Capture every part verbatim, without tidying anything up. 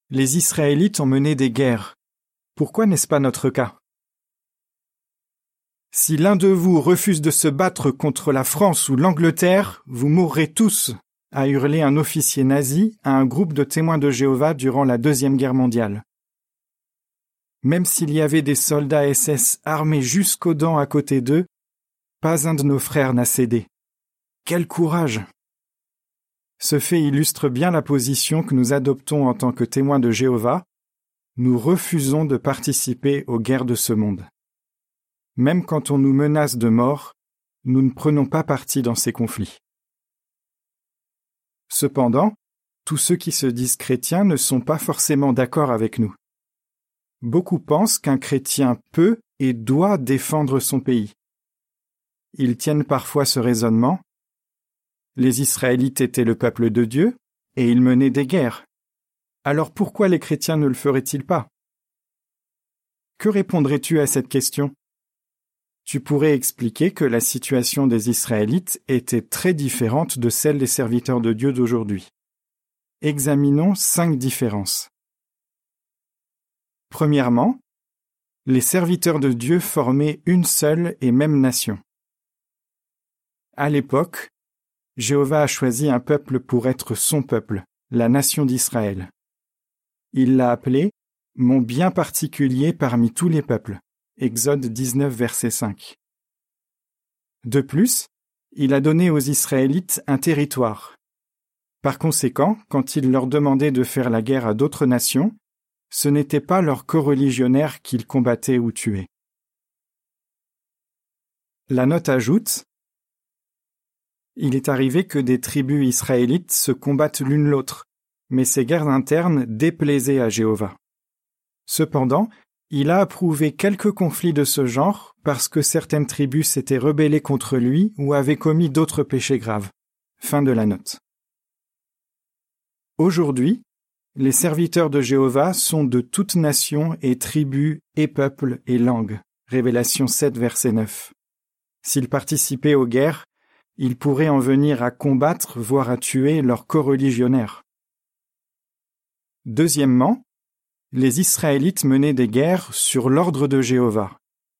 les Israélites ont mené des guerres. Pourquoi n'est-ce pas notre cas ? Si l'un de vous refuse de se battre contre la France ou l'Angleterre, vous mourrez tous, a hurlé un officier nazi à un groupe de témoins de Jéhovah durant la Deuxième Guerre mondiale. Même s'il y avait des soldats S S armés jusqu'aux dents à côté d'eux, pas un de nos frères n'a cédé. Quel courage ! Ce fait illustre bien la position que nous adoptons en tant que témoins de Jéhovah. Nous refusons de participer aux guerres de ce monde. Même quand on nous menace de mort, nous ne prenons pas parti dans ces conflits. Cependant, tous ceux qui se disent chrétiens ne sont pas forcément d'accord avec nous. Beaucoup pensent qu'un chrétien peut et doit défendre son pays. Ils tiennent parfois ce raisonnement. Les Israélites étaient le peuple de Dieu et ils menaient des guerres. Alors pourquoi les chrétiens ne le feraient-ils pas ? Que répondrais-tu à cette question ? Tu pourrais expliquer que la situation des Israélites était très différente de celle des serviteurs de Dieu d'aujourd'hui. Examinons cinq différences. Premièrement, les serviteurs de Dieu formaient une seule et même nation. À l'époque, Jéhovah a choisi un peuple pour être son peuple, la nation d'Israël. Il l'a appelé « mon bien particulier parmi tous les peuples ». Exode dix-neuf, verset cinq. De plus, il a donné aux Israélites un territoire. Par conséquent, quand il leur demandait de faire la guerre à d'autres nations, ce n'étaient pas leurs coreligionnaires qu'ils combattaient ou tuaient. La note ajoute « Il est arrivé que des tribus israélites se combattent l'une l'autre, mais ces guerres internes déplaisaient à Jéhovah. Cependant, il a approuvé quelques conflits de ce genre parce que certaines tribus s'étaient rebellées contre lui ou avaient commis d'autres péchés graves. » Fin de la note. Aujourd'hui, les serviteurs de Jéhovah sont de toutes nations et tribus et peuples et langues. Révélation sept, verset neuf. S'ils participaient aux guerres, ils pourraient en venir à combattre, voire à tuer leurs coreligionnaires. Deuxièmement, les Israélites menaient des guerres sur l'ordre de Jéhovah.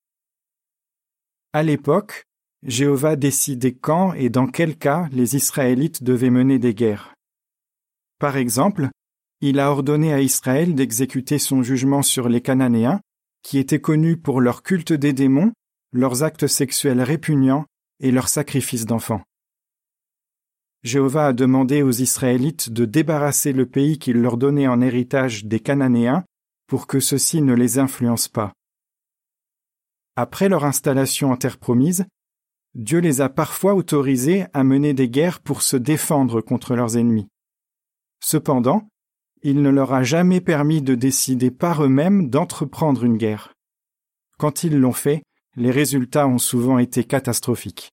À l'époque, Jéhovah décidait quand et dans quel cas les Israélites devaient mener des guerres. Par exemple, il a ordonné à Israël d'exécuter son jugement sur les Cananéens, qui étaient connus pour leur culte des démons, leurs actes sexuels répugnants et leurs sacrifices d'enfants. Jéhovah a demandé aux Israélites de débarrasser le pays qu'il leur donnait en héritage des Cananéens pour que ceux-ci ne les influencent pas. Après leur installation en terre promise, Dieu les a parfois autorisés à mener des guerres pour se défendre contre leurs ennemis. Cependant, il ne leur a jamais permis de décider par eux-mêmes d'entreprendre une guerre. Quand ils l'ont fait, les résultats ont souvent été catastrophiques.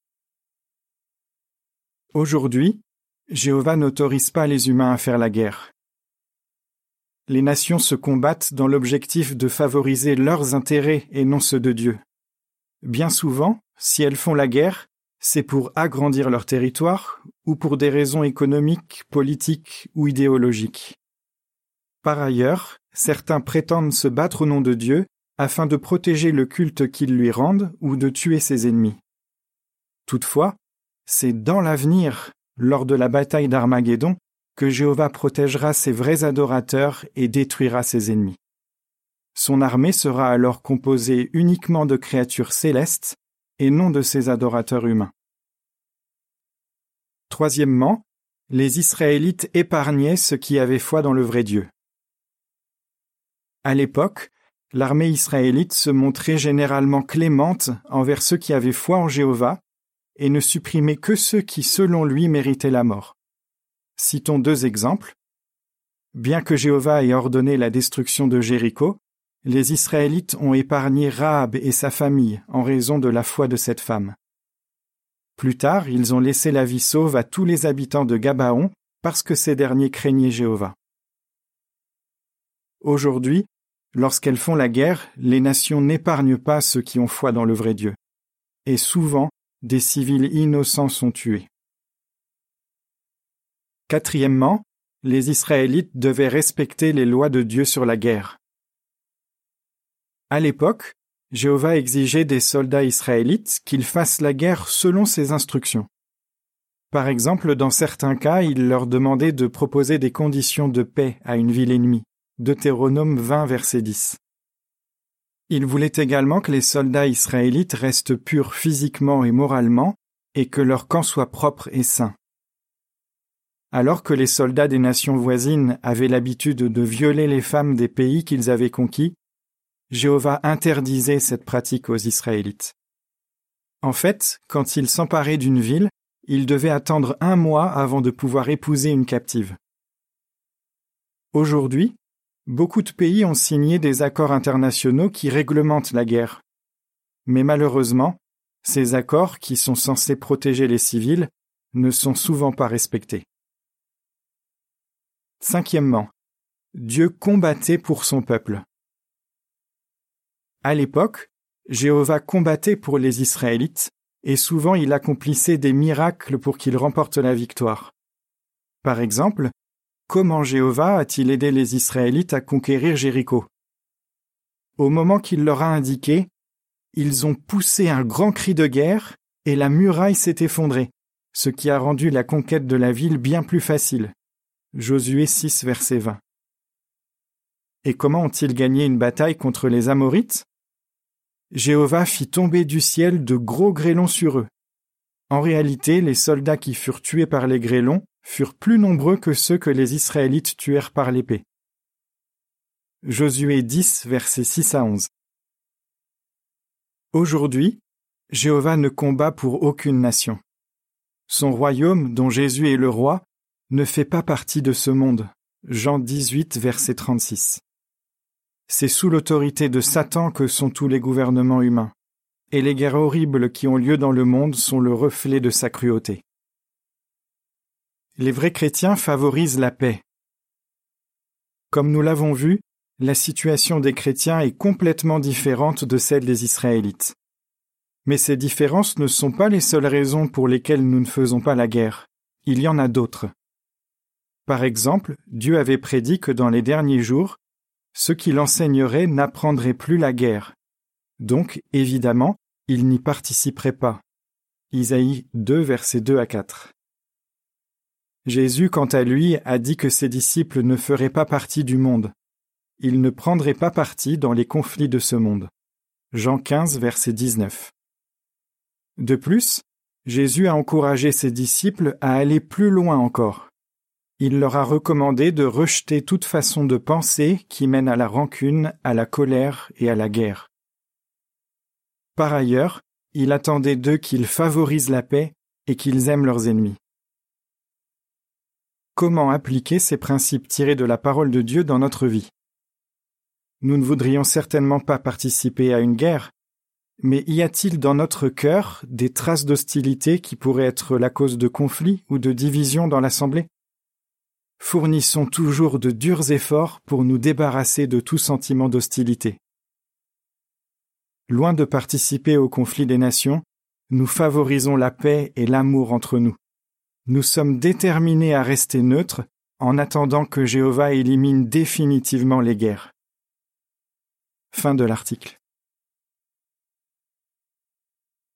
Aujourd'hui, Jéhovah n'autorise pas les humains à faire la guerre. Les nations se combattent dans l'objectif de favoriser leurs intérêts et non ceux de Dieu. Bien souvent, si elles font la guerre, c'est pour agrandir leur territoire ou pour des raisons économiques, politiques ou idéologiques. Par ailleurs, certains prétendent se battre au nom de Dieu afin de protéger le culte qu'ils lui rendent ou de tuer ses ennemis. Toutefois, c'est dans l'avenir, lors de la bataille d'Armageddon, que Jéhovah protégera ses vrais adorateurs et détruira ses ennemis. Son armée sera alors composée uniquement de créatures célestes et non de ses adorateurs humains. Troisièmement, les Israélites épargnaient ceux qui avaient foi dans le vrai Dieu. À l'époque, l'armée israélite se montrait généralement clémente envers ceux qui avaient foi en Jéhovah et ne supprimait que ceux qui, selon lui, méritaient la mort. Citons deux exemples. Bien que Jéhovah ait ordonné la destruction de Jéricho, les Israélites ont épargné Rahab et sa famille en raison de la foi de cette femme. Plus tard, ils ont laissé la vie sauve à tous les habitants de Gabaon parce que ces derniers craignaient Jéhovah. Aujourd'hui, lorsqu'elles font la guerre, les nations n'épargnent pas ceux qui ont foi dans le vrai Dieu. Et souvent, des civils innocents sont tués. Quatrièmement, les Israélites devaient respecter les lois de Dieu sur la guerre. À l'époque, Jéhovah exigeait des soldats israélites qu'ils fassent la guerre selon ses instructions. Par exemple, dans certains cas, il leur demandait de proposer des conditions de paix à une ville ennemie. Deutéronome vingt, verset dix. Il voulait également que les soldats israélites restent purs physiquement et moralement et que leur camp soit propre et sain. Alors que les soldats des nations voisines avaient l'habitude de violer les femmes des pays qu'ils avaient conquis, Jéhovah interdisait cette pratique aux Israélites. En fait, quand ils s'emparaient d'une ville, ils devaient attendre un mois avant de pouvoir épouser une captive. Aujourd'hui, beaucoup de pays ont signé des accords internationaux qui réglementent la guerre. Mais malheureusement, ces accords, qui sont censés protéger les civils, ne sont souvent pas respectés. Cinquièmement, Dieu combattait pour son peuple. À l'époque, Jéhovah combattait pour les Israélites, et souvent il accomplissait des miracles pour qu'ils remportent la victoire. Par exemple, comment Jéhovah a-t-il aidé les Israélites à conquérir Jéricho? Au moment qu'il leur a indiqué, ils ont poussé un grand cri de guerre et la muraille s'est effondrée, ce qui a rendu la conquête de la ville bien plus facile. Josué six, verset vingt. Et comment ont-ils gagné une bataille contre les Amorites? Jéhovah fit tomber du ciel de gros grêlons sur eux. En réalité, les soldats qui furent tués par les grêlons furent plus nombreux que ceux que les Israélites tuèrent par l'épée. Josué dix, versets six à onze. Aujourd'hui, Jéhovah ne combat pour aucune nation. Son royaume, dont Jésus est le roi, ne fait pas partie de ce monde. Jean dix-huit, verset trente-six. C'est sous l'autorité de Satan que sont tous les gouvernements humains, et les guerres horribles qui ont lieu dans le monde sont le reflet de sa cruauté. Les vrais chrétiens favorisent la paix. Comme nous l'avons vu, la situation des chrétiens est complètement différente de celle des Israélites. Mais ces différences ne sont pas les seules raisons pour lesquelles nous ne faisons pas la guerre. Il y en a d'autres. Par exemple, Dieu avait prédit que dans les derniers jours, ceux qui l'enseigneraient n'apprendraient plus la guerre. Donc, évidemment, ils n'y participeraient pas. Isaïe deux, versets deux à quatre. Jésus, quant à lui, a dit que ses disciples ne feraient pas partie du monde. Ils ne prendraient pas partie dans les conflits de ce monde. Jean quinze, verset dix-neuf. De plus, Jésus a encouragé ses disciples à aller plus loin encore. Il leur a recommandé de rejeter toute façon de pensée qui mène à la rancune, à la colère et à la guerre. Par ailleurs, il attendait d'eux qu'ils favorisent la paix et qu'ils aiment leurs ennemis. Comment appliquer ces principes tirés de la parole de Dieu dans notre vie? Nous ne voudrions certainement pas participer à une guerre, mais y a-t-il dans notre cœur des traces d'hostilité qui pourraient être la cause de conflits ou de divisions dans l'Assemblée? Fournissons toujours de durs efforts pour nous débarrasser de tout sentiment d'hostilité. Loin de participer au conflit des nations, nous favorisons la paix et l'amour entre nous. Nous sommes déterminés à rester neutres en attendant que Jéhovah élimine définitivement les guerres. Fin de l'article.